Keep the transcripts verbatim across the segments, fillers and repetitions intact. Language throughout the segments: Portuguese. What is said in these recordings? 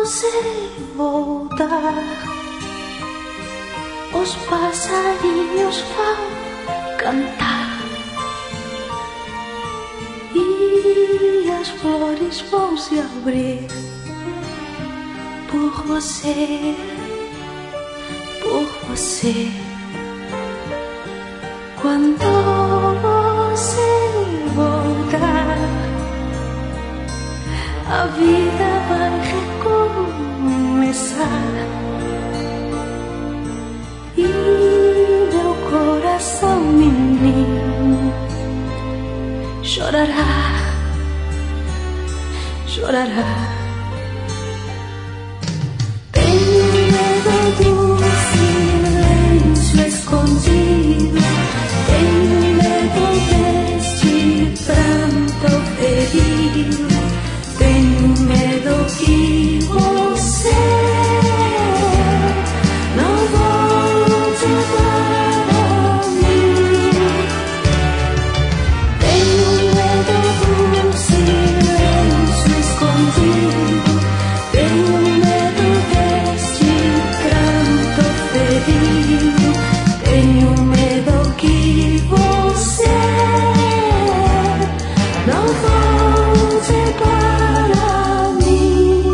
você voltar, os passarinhos vão cantar e as flores vão se abrir por você, por você. Quando você voltar, a vida vai recomeçar e meu coração menino chorará, chorará. Tenho medo do silêncio escondido, tenho medo deste pranto ferido, tenho medo que você não volte para mim. Tenho medo do silêncio escondido, tenho medo deste pranto ferido, tenho medo que você não volte para mim.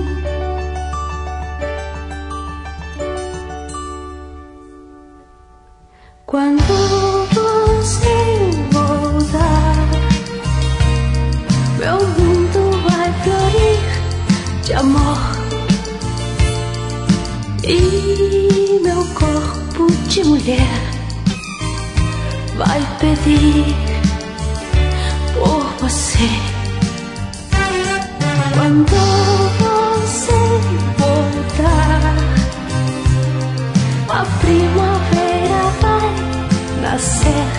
Quando você voltar, meu mundo vai florir de amor e meu corpo de mulher vai pedir por você. Quando você voltar, a primavera vai nascer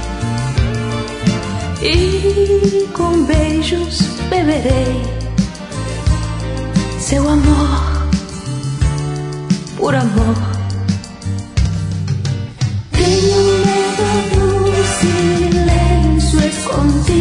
e com beijos beberei seu amor, por amor. Tenho medo do silêncio escondido,